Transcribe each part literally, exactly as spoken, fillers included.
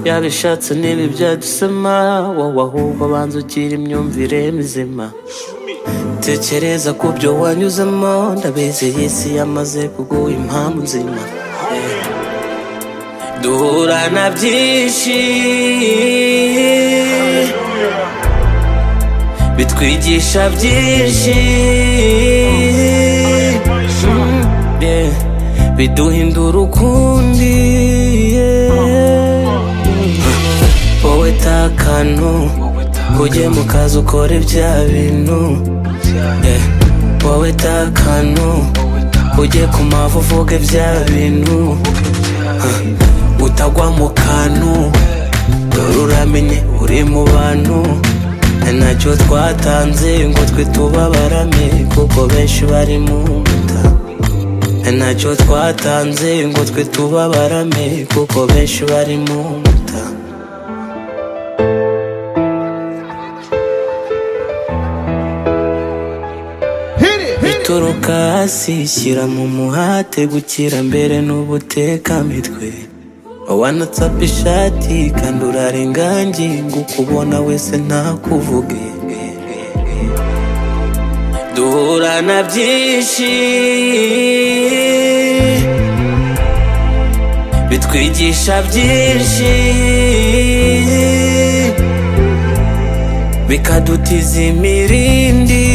yabishatse nibi byadusema, wowe ahubwo banza ugira imyumvire mizima. Tekereza ku byo wanyuzemo, ndabizi iyi si yamaze kuguha impamvu nzima. Duhura na byinshi bitwigisha byinshi, mm, yeah. Biduhindura ukundi, yeah. Wowe takano ujye mu kazi ukore bya bintu, yeah. Wowe takano ujye ku mavu uvuge bya bintu, uh. Utagwa mu kantu dore uramenye uri mu bantu. Ntacyo twatanze ngo twe tubabarame, kuko benshi bari mu nda. Ntacyo twatanze ngo twe tubabarame, kuko benshi bari mu nda. Bituruka hasi shyira mu muhate, gukira mbere n'ubutekamitwe. Wanatsape ishati kandi urarenga ngingo, ukubona wese ntakuvuge. Duhura na byinshi bitwigisha byinshi, bikadutiza imirindi.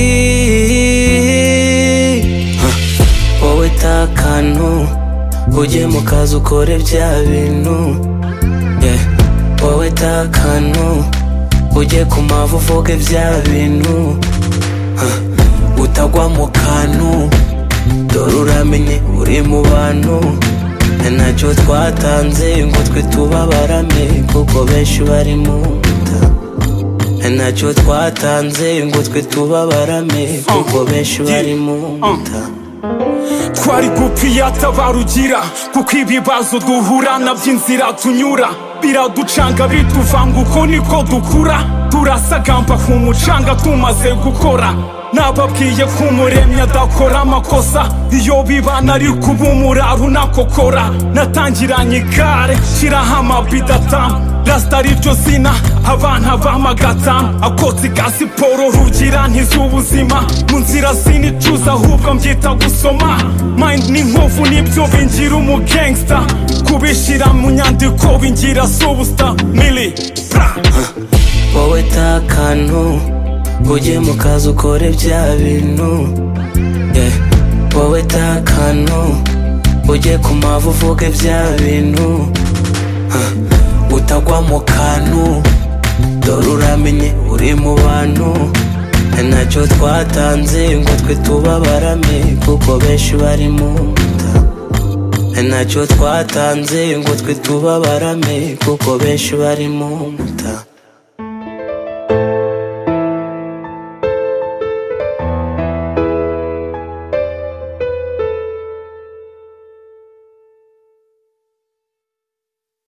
Wowe takano ujye mu kazi ukore bya bintu, yeah. Wowe takano ujye ku mavu uvuge bya bintu, uh. Utagwa mu kantu dore uramenye uri mu bantu. Ntacyo twatanze ngo twe tubabarame, kuko benshi bari mu nda. Ntacyo twatanze ngo twe tubabarame, kuko benshi bari mu nda. Twari gupfiyata barugira, kuko ibibazo duhura nabyo inzira tunyura biraducanga bituvanga, uko niko dukura. Turasagamba ku mucanga tumaze gukora. Nababwiye ko umuremyi adakora amakosa, iyo bibana ari kuba umuraro unakokora. Natangiranye igare shiraho amabido atanu, rasita ariryo zina abana bamagatamu. Akotsi ka siporo rugira ntiz'ubuzima, mu nzira sinicuza ahubwo mbyita gusoma. Mind n'inkovu nibyo bingira umugangsta, kubishira mu nyandiko bingira superstar. Mili wowe takano ujye mu kazi ukore bya bintu, yeah. Wowe takano ujye ku mavu uvuge bya bintu, uh. Utagwa mu kantu dore uramenye uri mu bantu. Ntacyo twatanze ngo twe tubabarame, kuko benshi bari mu nda. Ntacyo twatanze ngo twe tubabarame, kuko benshi bari mu nda.